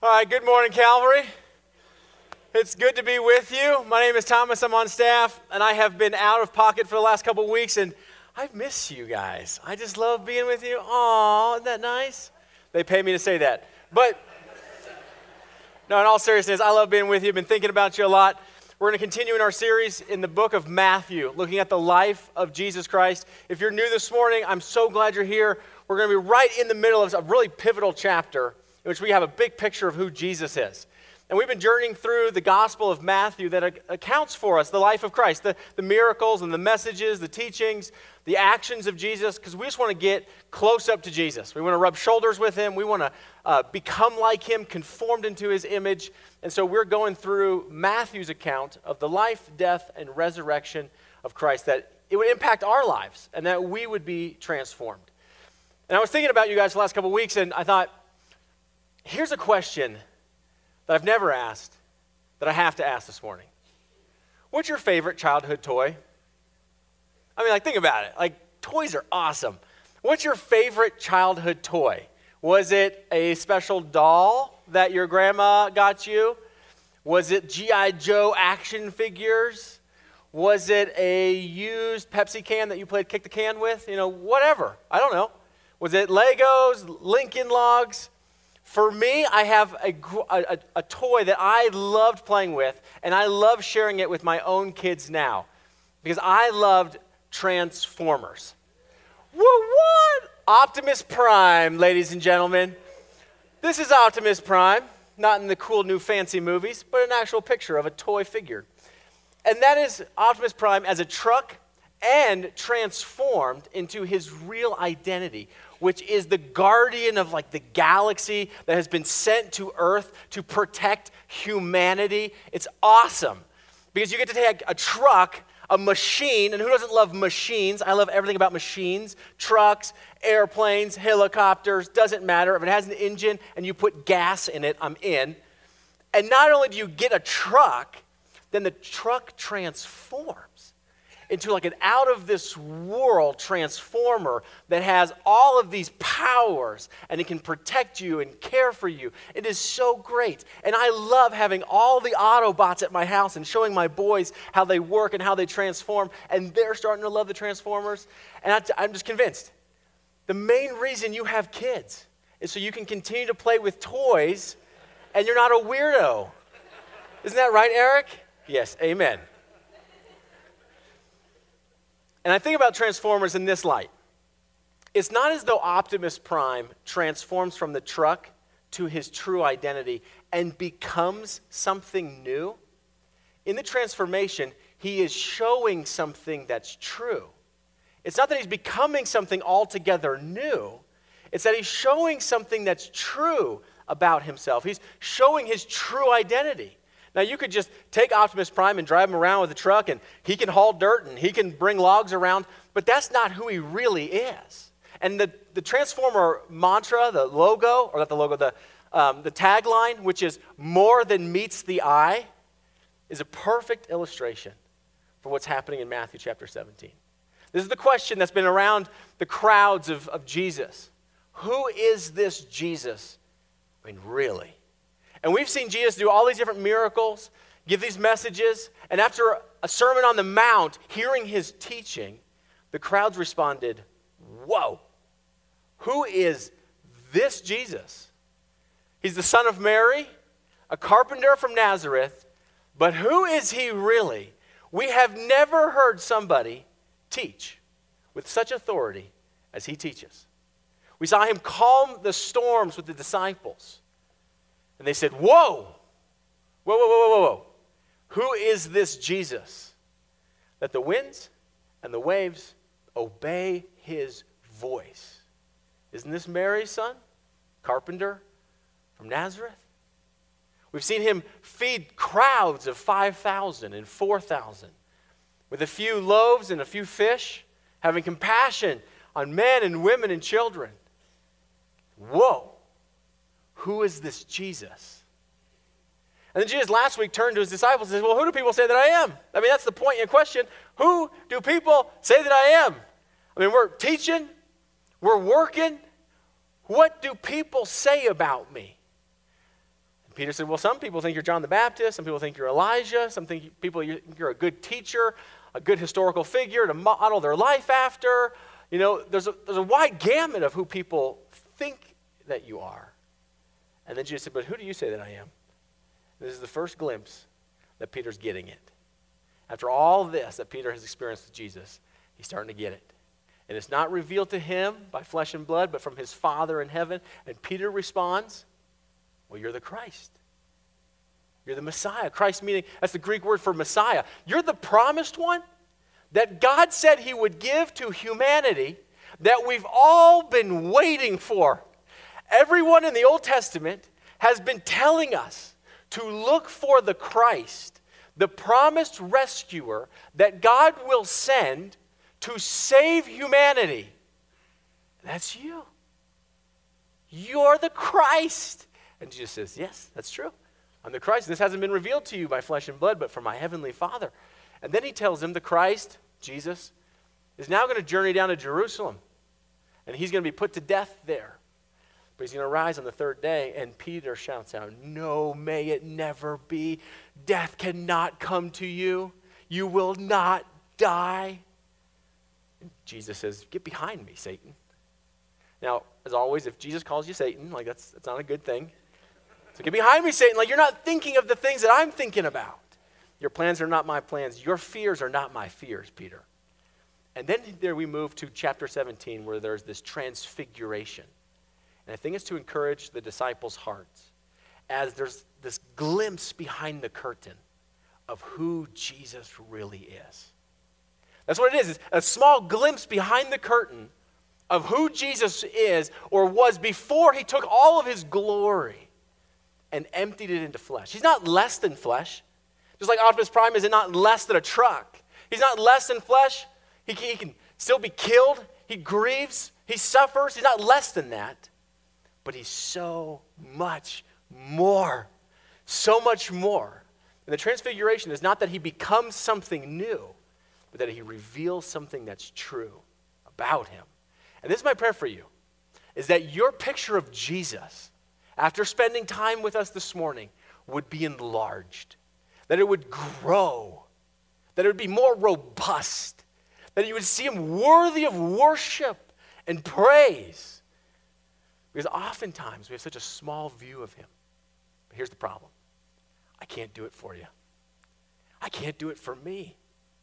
All right, good morning, Calvary. It's good to be with you. My name is Thomas. I'm on staff, and I have been out of pocket for the last couple of weeks, and I've missed you guys. I just love being with you. Aw, isn't that nice? They pay me to say that. But, no, in all seriousness, I love being with you. I've been thinking about you a lot. We're going to continue in our series in the book of Matthew, looking at the life of Jesus Christ. If you're new this morning, I'm so glad you're here. We're going to be right in the middle of a really pivotal chapter in which we have a big picture of who Jesus is. And we've been journeying through the Gospel of Matthew that accounts for us the life of Christ, the miracles and the messages, the teachings, the actions of Jesus, because we just want to get close up to Jesus. We want to rub shoulders with him. We want to become like him, conformed into his image. And so we're going through Matthew's account of the life, death, and resurrection of Christ, that it would impact our lives and that we would be transformed. And I was thinking about you guys the last couple of weeks, and I thought, here's a question that I've never asked that I have to ask this morning. What's your favorite childhood toy? I mean, think about it. Toys are awesome. What's your favorite childhood toy? Was it a special doll that your grandma got you? Was it G.I. Joe action figures? Was it a used Pepsi can that you played kick the can with? Whatever. I don't know. Was it Legos, Lincoln Logs? For me, I have a toy that I loved playing with, and I love sharing it with my own kids now, because I loved Transformers. What? Optimus Prime, ladies and gentlemen. This is Optimus Prime, not in the cool new fancy movies, but an actual picture of a toy figure. And that is Optimus Prime as a truck and transformed into his real identity, which is the guardian of the galaxy that has been sent to Earth to protect humanity. It's awesome because you get to take a truck, a machine, and who doesn't love machines? I love everything about machines, trucks, airplanes, helicopters, doesn't matter. If it has an engine and you put gas in it, I'm in. And not only do you get a truck, then the truck transforms into an out-of-this-world transformer that has all of these powers, and it can protect you and care for you. It is so great. And I love having all the Autobots at my house and showing my boys how they work and how they transform, and they're starting to love the Transformers. And I'm just convinced. The main reason you have kids is so you can continue to play with toys, and you're not a weirdo. Isn't that right, Eric? Yes, amen. And I think about Transformers in this light. It's not as though Optimus Prime transforms from the truck to his true identity and becomes something new. In the transformation, he is showing something that's true. It's not that he's becoming something altogether new. It's that he's showing something that's true about himself. He's showing his true identity. Now, you could just take Optimus Prime and drive him around with a truck, and he can haul dirt, and he can bring logs around, but that's not who he really is. And the Transformer mantra, the logo, or not the logo, the tagline, which is more than meets the eye, is a perfect illustration for what's happening in Matthew chapter 17. This is the question that's been around the crowds of Jesus. Who is this Jesus? I mean, really? And we've seen Jesus do all these different miracles, give these messages, and after a Sermon on the Mount, hearing his teaching, the crowds responded, whoa, who is this Jesus? He's the son of Mary, a carpenter from Nazareth, but who is he really? We have never heard somebody teach with such authority as he teaches. We saw him calm the storms with the disciples. And they said, whoa, whoa, whoa, whoa, whoa, whoa. Who is this Jesus? That the winds and the waves obey his voice. Isn't this Mary's son? Carpenter from Nazareth? We've seen him feed crowds of 5,000 and 4,000 with a few loaves and a few fish, having compassion on men and women and children. Whoa. Who is this Jesus? And then Jesus last week turned to his disciples and said, well, who do people say that I am? I mean, that's the point in your question. Who do people say that I am? I mean, we're teaching, we're working. What do people say about me? Peter said, well, some people think you're John the Baptist. Some people think you're Elijah. Some people think you're a good teacher, a good historical figure to model their life after. You know, there's a wide gamut of who people think that you are. And then Jesus said, but who do you say that I am? And this is the first glimpse that Peter's getting it. After all this that Peter has experienced with Jesus, he's starting to get it. And it's not revealed to him by flesh and blood, but from his Father in heaven. And Peter responds, well, you're the Christ. You're the Messiah. Christ meaning, that's the Greek word for Messiah. You're the promised one that God said he would give to humanity that we've all been waiting for. Everyone in the Old Testament has been telling us to look for the Christ, the promised rescuer that God will send to save humanity. That's you. You're the Christ. And Jesus says, yes, that's true. I'm the Christ. This hasn't been revealed to you by flesh and blood, but from my heavenly Father. And then he tells him the Christ, Jesus, is now going to journey down to Jerusalem. And he's going to be put to death there. But he's going to rise on the third day. And Peter shouts out, no, may it never be. Death cannot come to you. You will not die. And Jesus says, get behind me, Satan. Now, as always, if Jesus calls you Satan, like that's not a good thing. So get behind me, Satan. Like you're not thinking of the things that I'm thinking about. Your plans are not my plans. Your fears are not my fears, Peter. And then there we move to chapter 17 where there's this transfiguration. And I think it's to encourage the disciples' hearts as there's this glimpse behind the curtain of who Jesus really is. That's what it is. It's a small glimpse behind the curtain of who Jesus is or was before he took all of his glory and emptied it into flesh. He's not less than flesh. Just like Optimus Prime is not less than a truck. He's not less than flesh. He can still be killed. He grieves. He suffers. He's not less than that. But he's so much more. So much more. And the transfiguration is not that he becomes something new, but that he reveals something that's true about him. And this is my prayer for you, is that your picture of Jesus, after spending time with us this morning, would be enlarged, that it would grow, that it would be more robust, that you would see him worthy of worship and praise. Because oftentimes we have such a small view of him. But here's the problem. I can't do it for you. I can't do it for me.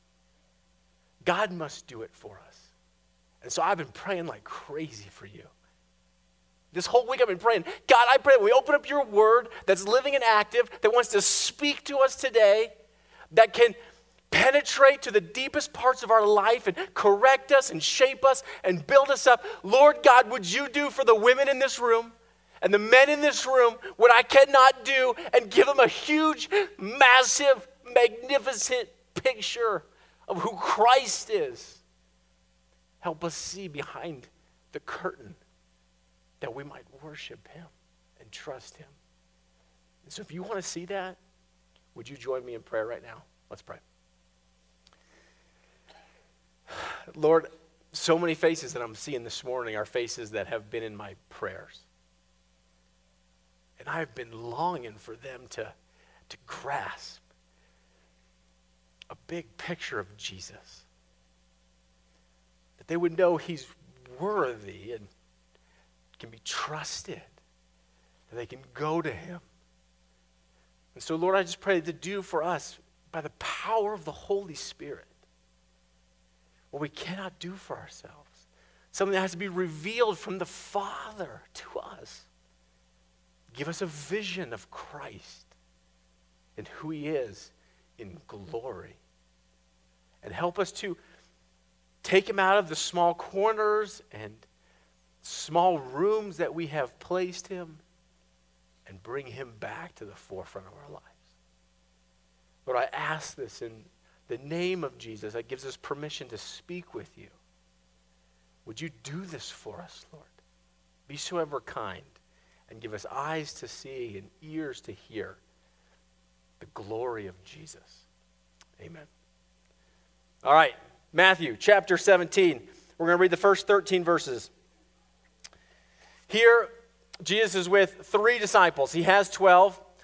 God must do it for us. And so I've been praying like crazy for you. This whole week I've been praying, God, I pray when we open up your word that's living and active, that wants to speak to us today, that can penetrate to the deepest parts of our life and correct us and shape us and build us up. Lord God, would you do for the women in this room and the men in this room what I cannot do and give them a huge, massive, magnificent picture of who Christ is. Help us see behind the curtain that we might worship him and trust him. And so if you want to see that, would you join me in prayer right now? Let's pray. Lord, so many faces that I'm seeing this morning are faces that have been in my prayers. And I've been longing for them to grasp a big picture of Jesus. That they would know he's worthy and can be trusted. That they can go to him. And so, Lord, I just pray to do for us, by the power of the Holy Spirit, what we cannot do for ourselves. Something that has to be revealed from the Father to us. Give us a vision of Christ and who he is in glory. And help us to take him out of the small corners and small rooms that we have placed him and bring him back to the forefront of our lives. Lord, I ask this in the name of Jesus that gives us permission to speak with you. Would you do this for us, Lord? Be so ever kind and give us eyes to see and ears to hear the glory of Jesus. Amen. All right, Matthew chapter 17. We're going to read the first 13 verses. Here, Jesus is with 3 disciples. He has 12.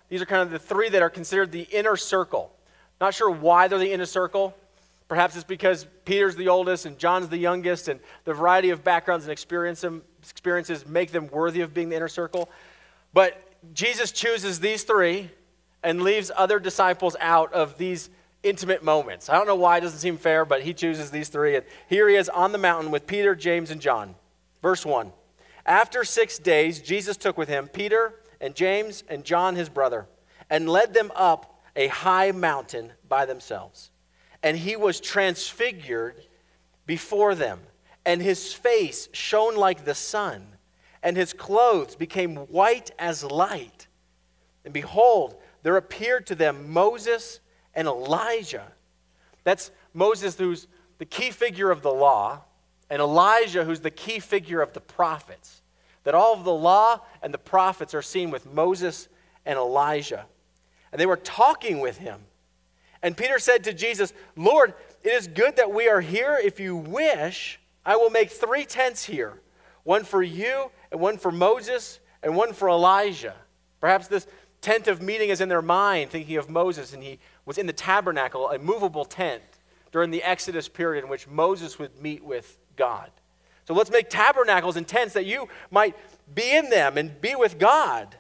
these are kind of the three that are considered the inner circle. Not sure why they're the inner circle. Perhaps it's because Peter's the oldest and John's the youngest, and the variety of backgrounds and experiences make them worthy of being the inner circle. But Jesus chooses these three and leaves other disciples out of these intimate moments. I don't know why, it doesn't seem fair, but he chooses these three. And here he is on the mountain with Peter, James, and John. Verse 1. After 6 days, Jesus took with him Peter and James and John his brother, and led them up a high mountain by themselves. And he was transfigured before them, and his face shone like the sun, and his clothes became white as light. And behold, there appeared to them Moses and Elijah. That's Moses, who's the key figure of the law, and Elijah, who's the key figure of the prophets. That all of the law and the prophets are seen with Moses and Elijah. And they were talking with him. And Peter said to Jesus, Lord, it is good that we are here. If you wish, I will make 3 tents here. One for you, and one for Moses, and one for Elijah. Perhaps this tent of meeting is in their mind, thinking of Moses, and he was in the tabernacle, a movable tent, during the Exodus period in which Moses would meet with God. So let's make tabernacles and tents that you might be in them and be with God.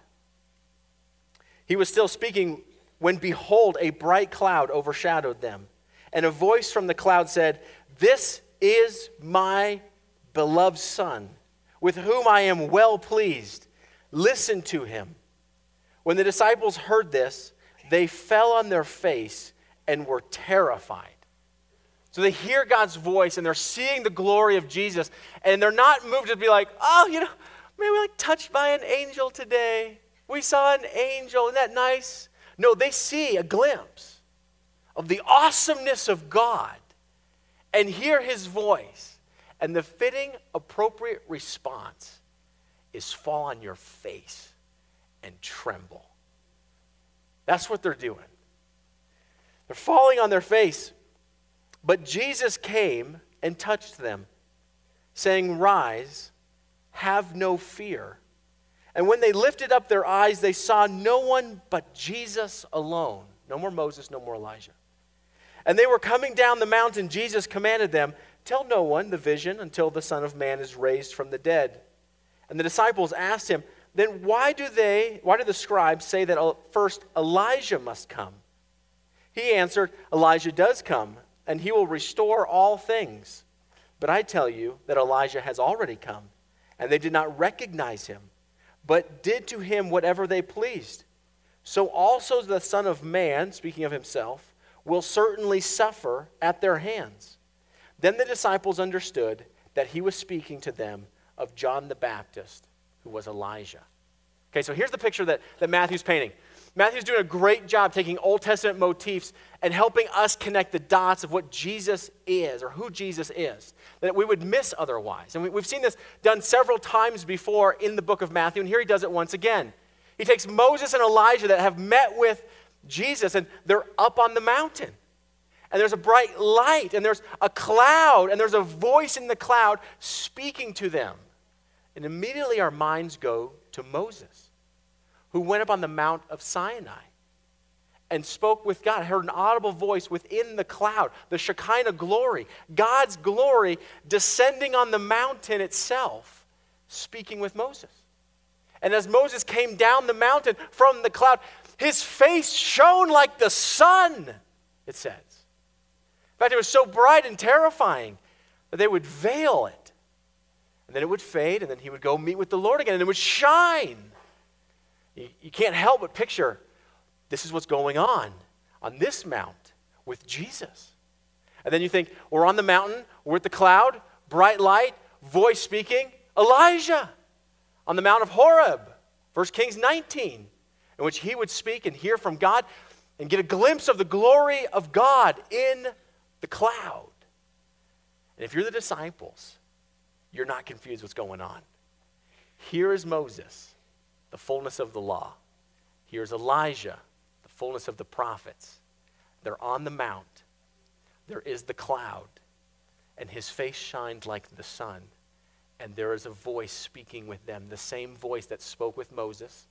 He was still speaking when, behold, a bright cloud overshadowed them. And a voice from the cloud said, This is my beloved Son, with whom I am well pleased. Listen to him. When the disciples heard this, they fell on their face and were terrified. So they hear God's voice and they're seeing the glory of Jesus, and they're not moved to be like, oh, maybe we're like touched by an angel today. We saw an angel, isn't that nice? No, they see a glimpse of the awesomeness of God and hear his voice. And the fitting, appropriate response is fall on your face and tremble. That's what they're doing. They're falling on their face. But Jesus came and touched them, saying, Rise, have no fear. And when they lifted up their eyes, they saw no one but Jesus alone. No more Moses, no more Elijah. And they were coming down the mountain. Jesus commanded them, Tell no one the vision until the Son of Man is raised from the dead. And the disciples asked him, Then why do the scribes say that first Elijah must come? He answered, Elijah does come, and he will restore all things. But I tell you that Elijah has already come, and they did not recognize him, but did to him whatever they pleased. So also the Son of Man, speaking of himself, will certainly suffer at their hands. Then the disciples understood that he was speaking to them of John the Baptist, who was Elijah. Okay, so here's the picture that Matthew's painting. Matthew's doing a great job taking Old Testament motifs and helping us connect the dots of what Jesus is, or who Jesus is, that we would miss otherwise. And we've seen this done several times before in the book of Matthew, and here he does it once again. He takes Moses and Elijah that have met with Jesus, and they're up on the mountain. And there's a bright light, and there's a cloud, and there's a voice in the cloud speaking to them. And immediately our minds go to Moses, who went up on the Mount of Sinai and spoke with God. I heard an audible voice within the cloud, the Shekinah glory, God's glory descending on the mountain itself, speaking with Moses. And as Moses came down the mountain from the cloud, his face shone like the sun, it says. In fact, it was so bright and terrifying that they would veil it. And then it would fade, and then he would go meet with the Lord again, and it would shine. You can't help but picture this is what's going on this mount with Jesus. And then you think, we're on the mountain, we're at the cloud, bright light, voice speaking, Elijah on the Mount of Horeb, 1 Kings 19, in which he would speak and hear from God and get a glimpse of the glory of God in the cloud. And if you're the disciples, you're not confused what's going on. Here is Moses, the fullness of the law. Here's Elijah, the fullness of the prophets. They're on the mount. There is the cloud, and his face shined like the sun. And there is a voice speaking with them, the same voice that spoke with Moses,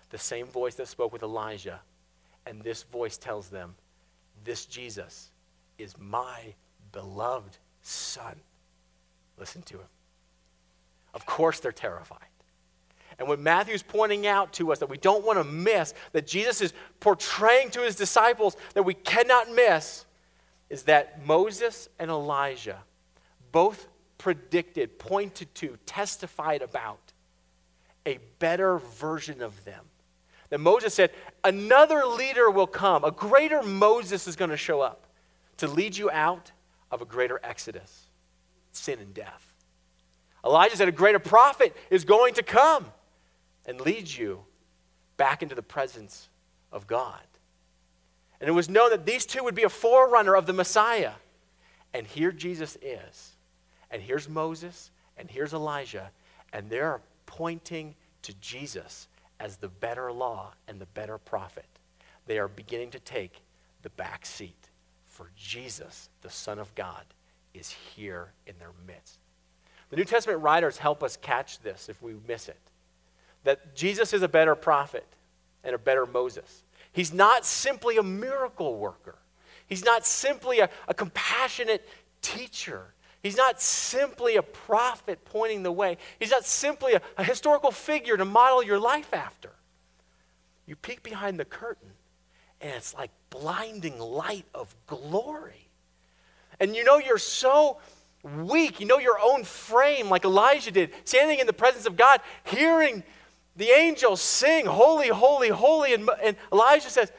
the same voice that spoke with Elijah. And this voice tells them, this Jesus is my beloved Son. Listen to him. Of course they're terrified. And what Matthew's pointing out to us that we don't want to miss, that Jesus is portraying to his disciples that we cannot miss, is that Moses and Elijah both predicted, pointed to, testified about a better version of them. That Moses said, another leader will come, a greater Moses is going to show up to lead you out of a greater exodus, sin and death. Elijah said a greater prophet is going to come and lead you back into the presence of God. And it was known that these two would be a forerunner of the Messiah. And here Jesus is. And here's Moses, and here's Elijah, and they're pointing to Jesus as the better law and the better prophet. They are beginning to take the back seat, for Jesus, the Son of God, is here in their midst. The New Testament writers help us catch this if we miss it, that Jesus is a better prophet and a better Moses. He's not simply a miracle worker. He's not simply a compassionate teacher. He's not simply a prophet pointing the way. He's not simply a historical figure to model your life after. You peek behind the curtain, and it's like blinding light of glory. And you know you're so weak. You know your own frame, like Elijah did, standing in the presence of God, hearing the angels sing, holy, holy, holy. And Elijah says,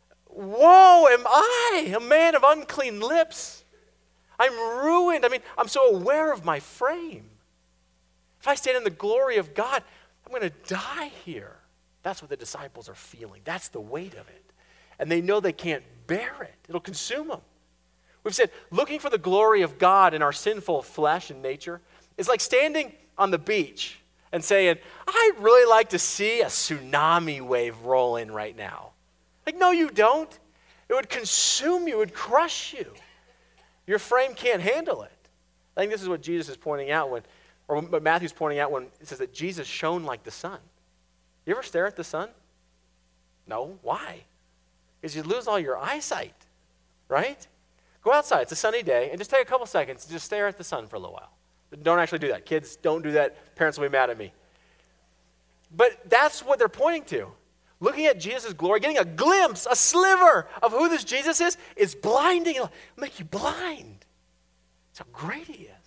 woe am I, a man of unclean lips. I'm ruined. I mean, I'm so aware of my frame. If I stand in the glory of God, I'm going to die here. That's what the disciples are feeling. That's the weight of it. And they know they can't bear it. It'll consume them. We've said looking for the glory of God in our sinful flesh and nature is like standing on the beach and saying, I'd really like to see a tsunami wave roll in right now. Like, no, you don't. It would consume you. It would crush you. Your frame can't handle it. I think this is what Jesus is pointing out or what Matthew's pointing out when it says that Jesus shone like the sun. You ever stare at the sun? No. Why? Because you lose all your eyesight, right? Go outside. It's a sunny day, and just take a couple seconds to just stare at the sun for a little while. Don't actually do that. Kids, don't do that. Parents will be mad at me. But that's what they're pointing to. Looking at Jesus' glory, getting a glimpse, a sliver of who this Jesus is blinding. It'll make you blind. That's how great he is.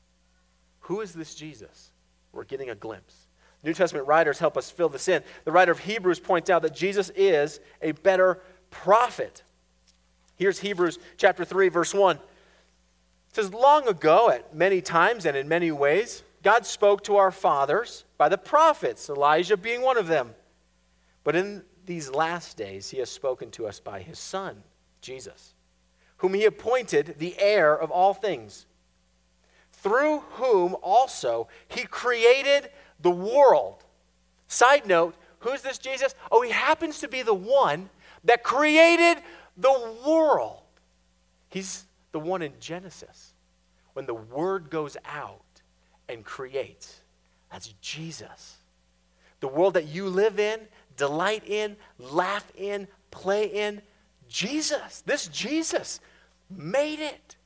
Who is this Jesus? We're getting a glimpse. New Testament writers help us fill this in. The writer of Hebrews points out that Jesus is a better prophet. Here's Hebrews chapter 3, verse 1. It says, long ago, at many times and in many ways, God spoke to our fathers by the prophets, Elijah being one of them. But in these last days, he has spoken to us by his Son, Jesus, whom he appointed the heir of all things, through whom also he created the world. Side note, who's this Jesus? Oh, he happens to be the one that created the world. He's the one in Genesis. When the word goes out and creates, that's Jesus. The world that you live in, delight in, laugh in, play in, Jesus. This Jesus made it.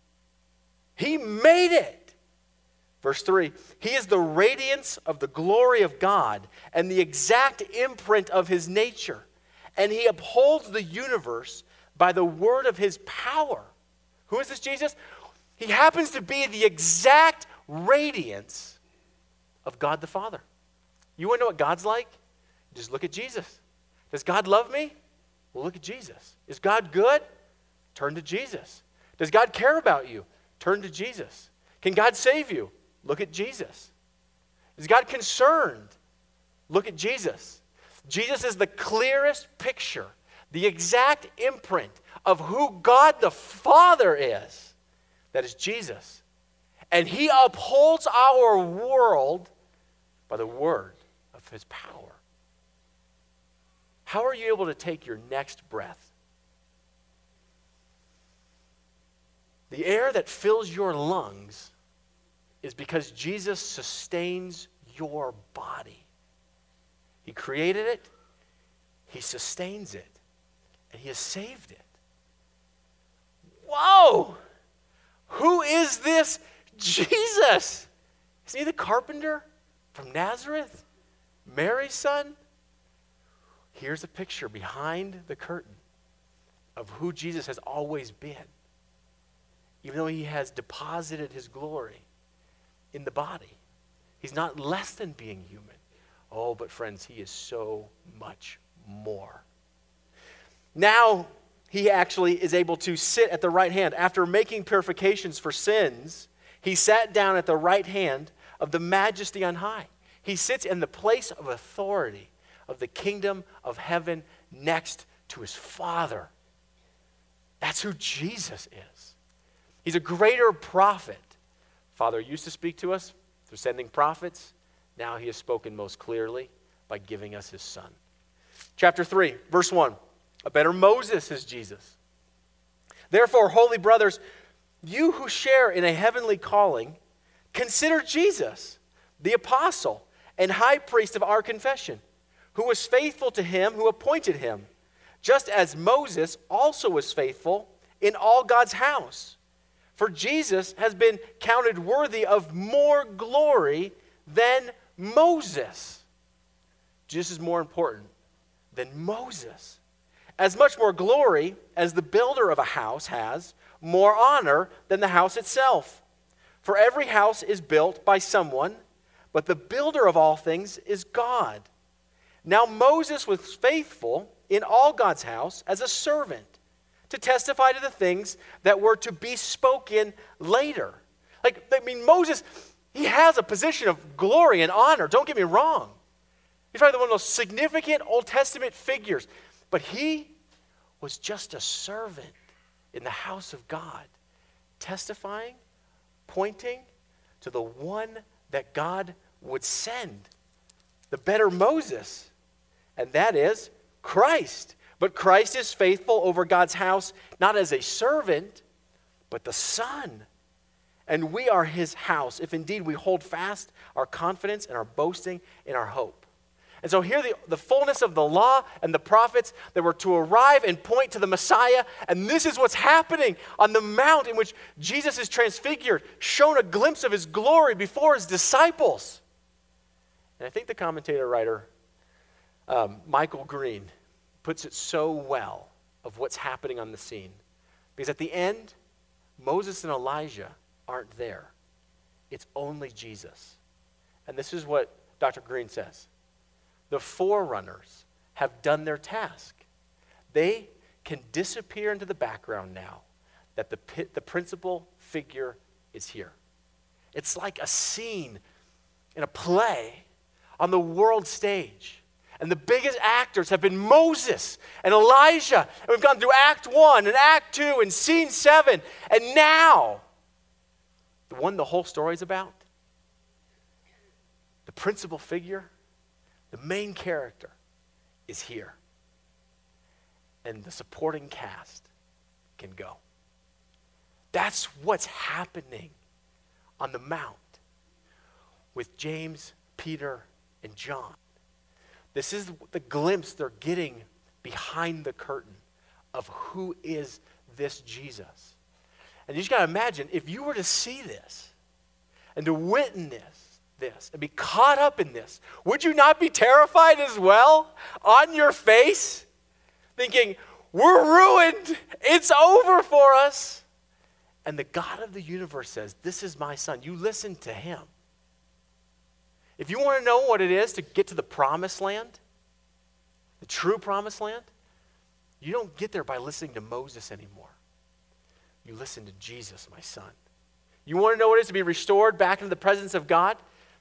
He made it. Verse 3, he is the radiance of the glory of God and the exact imprint of his nature. And he upholds the universe by the word of his power. Who is this Jesus? He happens to be the exact radiance of God the Father. You want to know what God's like? Just look at Jesus. Does God love me? Well, look at Jesus. Is God good? Turn to Jesus. Does God care about you? Turn to Jesus. Can God save you? Look at Jesus. Is God concerned? Look at Jesus. Jesus is the clearest picture, the exact imprint of who God the Father is. That is Jesus. And he upholds our world by the word of his power. How are you able to take your next breath? The air that fills your lungs is because Jesus sustains your body. He created it. he sustains it, and he has saved it. Whoa! Who is this Jesus? Isn't he the carpenter from Nazareth? Mary's son? Here's a picture behind the curtain of who Jesus has always been, even though he has deposited his glory in the body. He's not less than being human. Oh, but friends, he is so much more. Now, he actually is able to sit at the right hand. After making purifications for sins, he sat down at the right hand of the Majesty on high. He sits in the place of authority of the kingdom of heaven next to his Father. That's who Jesus is. He's a greater prophet. Father used to speak to us through sending prophets. Now he has spoken most clearly by giving us his Son. Chapter 3, verse 1. A better Moses is Jesus. Therefore, holy brothers, you who share in a heavenly calling, consider Jesus, the apostle and high priest of our confession, who was faithful to him who appointed him, just as Moses also was faithful in all God's house. For Jesus has been counted worthy of more glory than Moses. Jesus is more important than Moses. As much more glory as the builder of a house has, more honor than the house itself. For every house is built by someone, but the builder of all things is God. Now Moses was faithful in all God's house as a servant to testify to the things that were to be spoken later. Moses, he has a position of glory and honor. Don't get me wrong. He's probably one of the most significant Old Testament figures. But he was just a servant in the house of God, testifying, pointing to the one that God would send, the better Moses, and that is Christ. But Christ is faithful over God's house, not as a servant, but the Son. And we are his house, if indeed we hold fast our confidence and our boasting in our hope. And so here the fullness of the law and the prophets that were to arrive and point to the Messiah. And this is what's happening on the mount in which Jesus is transfigured, shown a glimpse of his glory before his disciples. And I think the commentator writer, Michael Green, puts it so well of what's happening on the scene. Because at the end, Moses and Elijah aren't there. It's only Jesus. And this is what Dr. Green says. The forerunners have done their task. They can disappear into the background now that the principal figure is here. It's like a scene in a play on the world stage. And the biggest actors have been Moses and Elijah. And we've gone through Act 1 and Act 2 and Scene 7. And now, the one the whole story is about, the principal figure, the main character is here. And the supporting cast can go. That's what's happening on the Mount with James, Peter, and John. This is the glimpse they're getting behind the curtain of who is this Jesus. And you just got to imagine, if you were to see this and to witness this and be caught up in this, would you not be terrified as well on your face? Thinking, we're ruined. It's over for us. And the God of the universe says, this is my son. You listen to him. If you want to know what it is to get to the promised land, the true promised land, you don't get there by listening to Moses anymore. You listen to Jesus, my son. You want to know what it is to be restored back into the presence of God?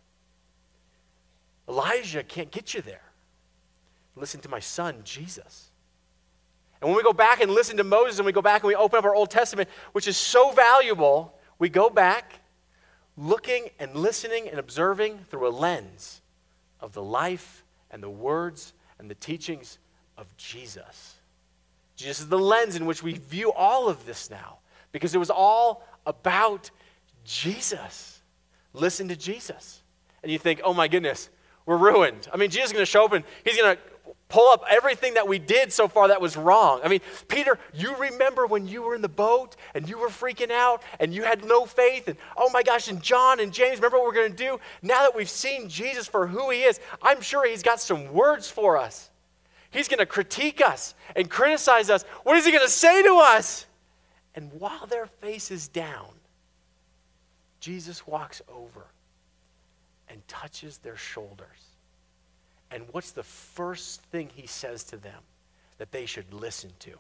Elijah can't get you there. Listen to my son, Jesus. And when we go back and listen to Moses and we go back and we open up our Old Testament, which is so valuable, we go back looking and listening and observing through a lens of the life and the words and the teachings of Jesus. Jesus is the lens in which we view all of this now, because it was all about Jesus. Listen to Jesus. And you think, oh my goodness, we're ruined. I mean, Jesus is going to show up and he's going to pull up everything that we did so far that was wrong. I mean, Peter, you remember when you were in the boat and you were freaking out and you had no faith, and oh my gosh, and John and James, remember what we're going to do? Now that we've seen Jesus for who he is, I'm sure he's got some words for us. He's going to critique us and criticize us. What is he going to say to us? And while their face is down, Jesus walks over and touches their shoulders. And what's the first thing he says to them that they should listen to?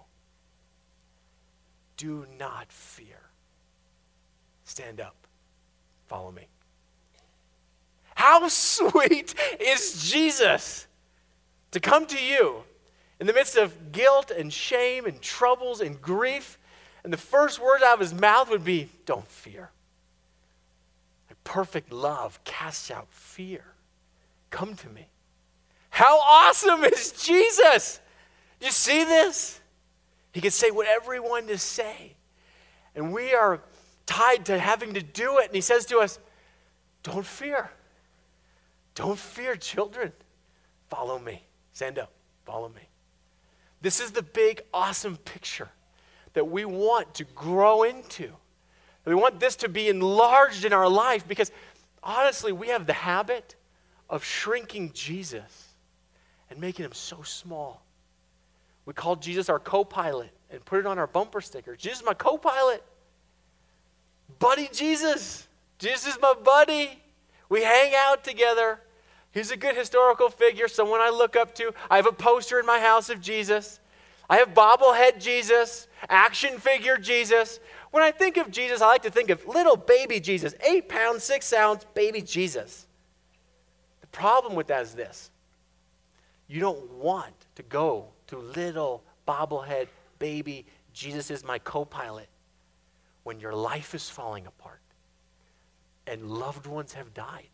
Do not fear. Stand up. Follow me. How sweet is Jesus to come to you in the midst of guilt and shame and troubles and grief, and the first word out of his mouth would be, don't fear. Like perfect love casts out fear. Come to me. How awesome is Jesus? You see this? He can say whatever he wanted to say. And we are tied to having to do it. And he says to us, don't fear. Don't fear, children. Follow me. Stand up. Follow me. This is the big, awesome picture that we want to grow into. We want this to be enlarged in our life because, honestly, we have the habit of shrinking Jesus and making him so small. We call Jesus our co-pilot and put it on our bumper sticker. Jesus is my co-pilot. Buddy Jesus. Jesus is my buddy. We hang out together. He's a good historical figure, someone I look up to. I have a poster in my house of Jesus. I have bobblehead Jesus, action figure Jesus. When I think of Jesus, I like to think of little baby Jesus, 8 pounds, 6 ounce baby Jesus. The problem with that is this. You don't want to go to little bobblehead baby Jesus is my co-pilot when your life is falling apart and loved ones have died.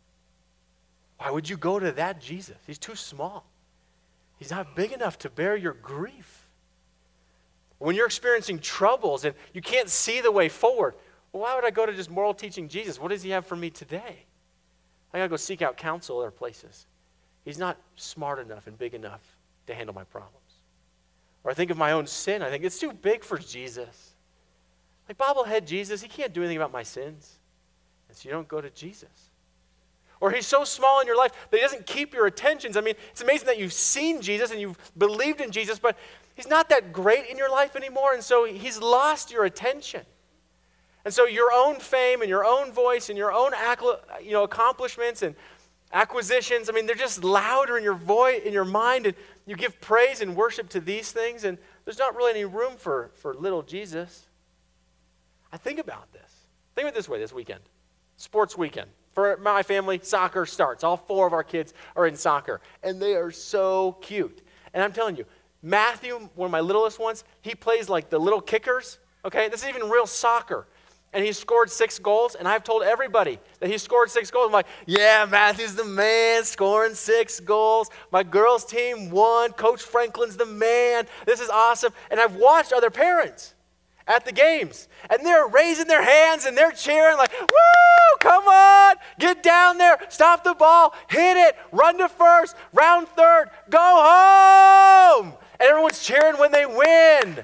Why would you go to that Jesus? He's too small. He's not big enough to bear your grief. When you're experiencing troubles and you can't see the way forward, well, why would I go to just moral teaching Jesus? What does he have for me today? I got to go seek out counsel other places. He's not smart enough and big enough to handle my problems. Or I think of my own sin. I think it's too big for Jesus. Like bobblehead Jesus, he can't do anything about my sins. And so you don't go to Jesus. Or he's so small in your life that he doesn't keep your attentions. I mean, it's amazing that you've seen Jesus and you've believed in Jesus, but he's not that great in your life anymore, and so he's lost your attention. And so your own fame and your own voice and your own accomplishments and acquisitions, I mean, they're just louder in your voice, in your mind, and you give praise and worship to these things, and there's not really any room for little Jesus. I think about this. Think of it this way this weekend. Sports weekend. For my family, soccer starts. All 4 of our kids are in soccer, and they are so cute. And I'm telling you, Matthew, one of my littlest ones, he plays like the little kickers, okay? This is even real soccer. And he scored 6 goals, and I've told everybody that he scored 6 goals. I'm like, yeah, Matthew's the man, scoring 6 goals. My girls' team won. Coach Franklin's the man. This is awesome. And I've watched other parents at the games, and they're raising their hands, and they're cheering like, woo, come on, get down there, stop the ball, hit it, run to first, round third, go home. And everyone's cheering when they win.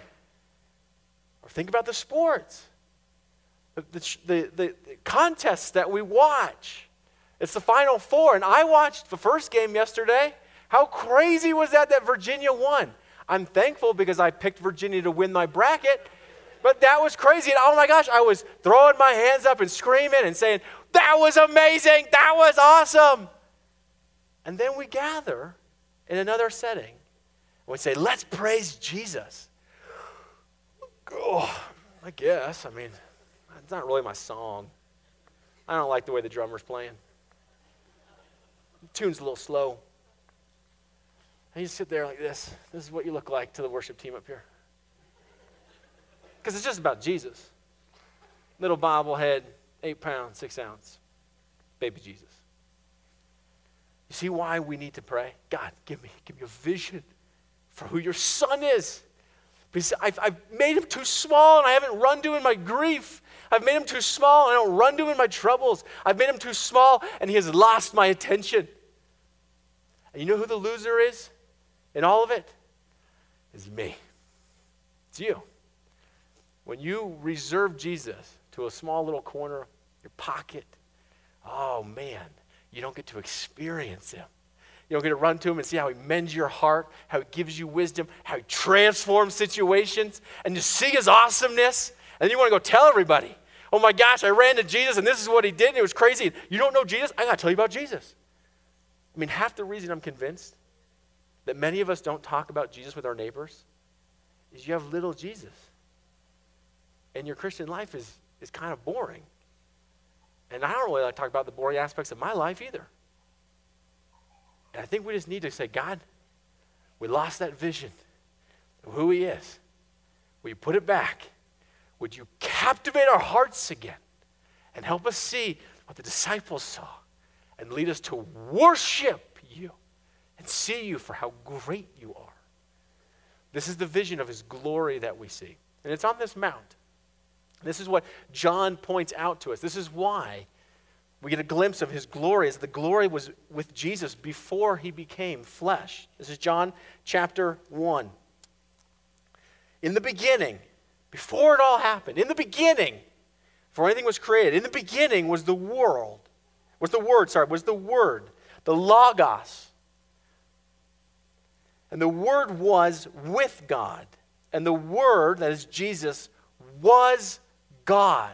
Or think about the sports. The contests that we watch. It's the Final Four, and I watched the first game yesterday. How crazy was that Virginia won? I'm thankful because I picked Virginia to win my bracket, but that was crazy. And oh my gosh, I was throwing my hands up and screaming and saying, that was amazing, that was awesome. And then we gather in another setting, and we say, let's praise Jesus. Oh, I guess, it's not really my song. I don't like the way the drummer's playing. The tune's a little slow. And you sit there like this. This is what you look like to the worship team up here. Because it's just about Jesus. Little bobblehead, 8 pounds, 6 ounce, baby Jesus. You see why we need to pray? God, give me a vision for who your son is. Because I've made him too small and I haven't run to him in my grief. I've made him too small and I don't run to him in my troubles. I've made him too small and he has lost my attention. And you know who the loser is? in all of it is me. It's you. When you reserve Jesus to a small little corner, your pocket, oh man, you don't get to experience him. You don't get to run to him and see how he mends your heart, how he gives you wisdom, how he transforms situations, and to see his awesomeness. And then you want to go tell everybody, oh my gosh, I ran to Jesus and this is what he did and it was crazy. You don't know Jesus? I got to tell you about Jesus. I mean, half the reason I'm convinced that many of us don't talk about Jesus with our neighbors is you have little Jesus. And your Christian life is kind of boring. And I don't really like to talk about the boring aspects of my life either. And I think we just need to say, God, we lost that vision of who he is. Will you put it back? Would you captivate our hearts again and help us see what the disciples saw and lead us to worship you and see you for how great you are? This is the vision of his glory that we see. And it's on this mount. This is what John points out to us. This is why we get a glimpse of his glory, as the glory was with Jesus before he became flesh. This is John chapter 1. In the beginning, before it all happened, in the beginning, before anything was created, in the beginning was the Word, the Logos. And the Word was with God. And the Word, that is Jesus, was God.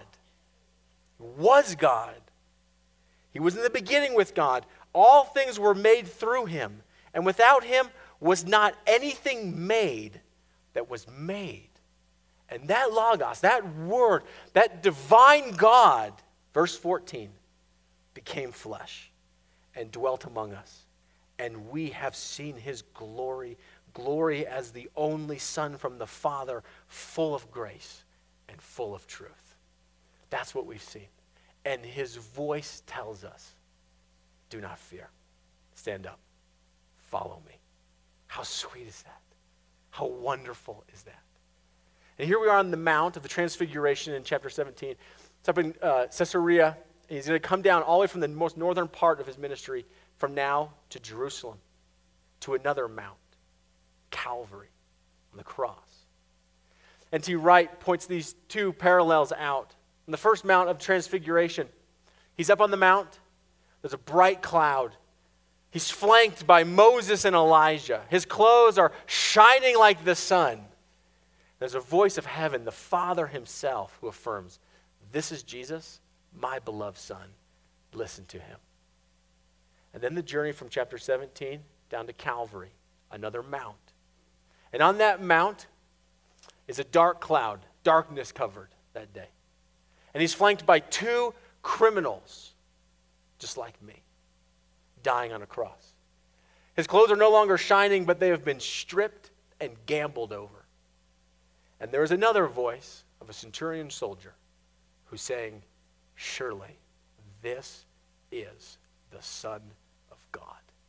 Was God. He was in the beginning with God. All things were made through him, and without him was not anything made that was made. And that Logos, that Word, that divine God, verse 14, became flesh and dwelt among us. And we have seen his glory, glory as the only Son from the Father, full of grace and full of truth. That's what we've seen. And his voice tells us, do not fear. Stand up. Follow me. How sweet is that? How wonderful is that? And here we are on the Mount of the Transfiguration in chapter 17. It's up in Caesarea. He's going to come down all the way from the most northern part of his ministry from now to Jerusalem, to another mount, Calvary, on the cross. N.T. Wright points these two parallels out. On the first Mount of Transfiguration, he's up on the mount. There's a bright cloud. He's flanked by Moses and Elijah. His clothes are shining like the sun. There's a voice of heaven, the Father himself, who affirms, this is Jesus, my beloved Son. Listen to him. And then the journey from chapter 17 down to Calvary, another mount. And on that mount is a dark cloud, darkness covered that day. And he's flanked by two criminals, just like me, dying on a cross. His clothes are no longer shining, but they have been stripped and gambled over. And there is another voice of a centurion soldier who's saying, surely this is the Son of God.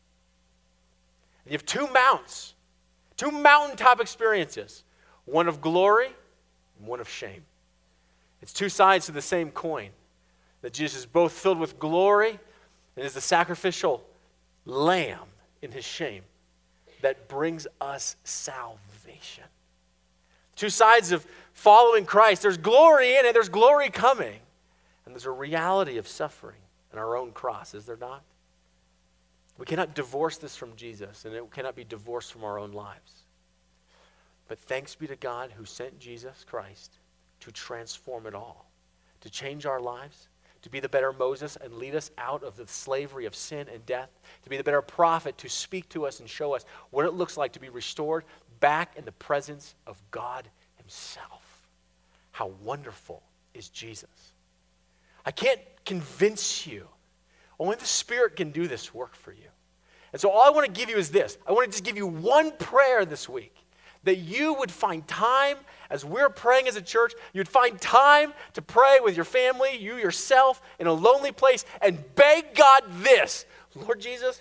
And you have two mounts, two mountaintop experiences, one of glory and one of shame. It's two sides to the same coin. That Jesus is both filled with glory and is the sacrificial lamb in his shame that brings us salvation. Two sides of following Christ. There's glory in it. There's glory coming. And there's a reality of suffering and our own cross, is there not? We cannot divorce this from Jesus, and it cannot be divorced from our own lives. But thanks be to God who sent Jesus Christ to transform it all, to change our lives, to be the better Moses and lead us out of the slavery of sin and death, to be the better prophet to speak to us and show us what it looks like to be restored back in the presence of God himself. How wonderful is Jesus. I can't convince you. Only the Spirit can do this work for you. And so all I want to give you is this. I want to just give you one prayer this week, that you would find time, as we're praying as a church, you'd find time to pray with your family, you yourself, in a lonely place, and beg God this: Lord Jesus,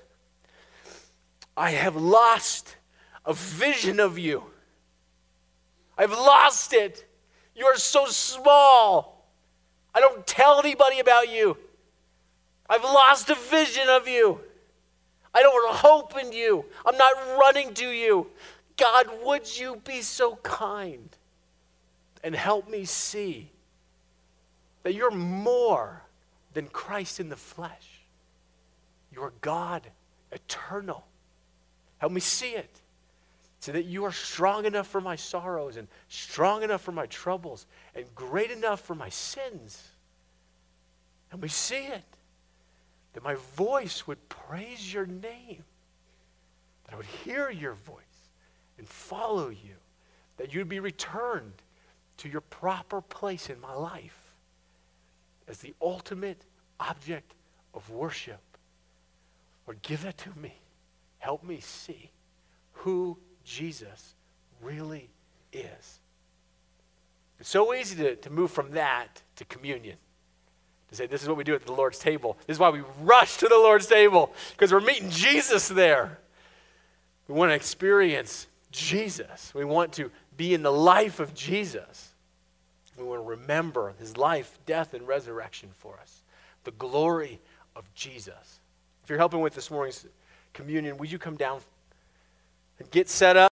I have lost a vision of you. I've lost it. You are so small. I don't tell anybody about you. I've lost a vision of you. I don't hope in you. I'm not running to you. God, would you be so kind and help me see that you're more than Christ in the flesh. You're God, eternal. Help me see it so that you are strong enough for my sorrows and strong enough for my troubles and great enough for my sins. Help me see it, that my voice would praise your name, that I would hear your voice and follow you, that you'd be returned to your proper place in my life as the ultimate object of worship. Lord, give that to me. Help me see who Jesus really is. It's so easy to move from that to communion. To say, this is what we do at the Lord's table. This is why we rush to the Lord's table, because we're meeting Jesus there. We want to experience Jesus. We want to be in the life of Jesus. We want to remember his life, death, and resurrection for us. The glory of Jesus. If you're helping with this morning's communion, would you come down and get set up?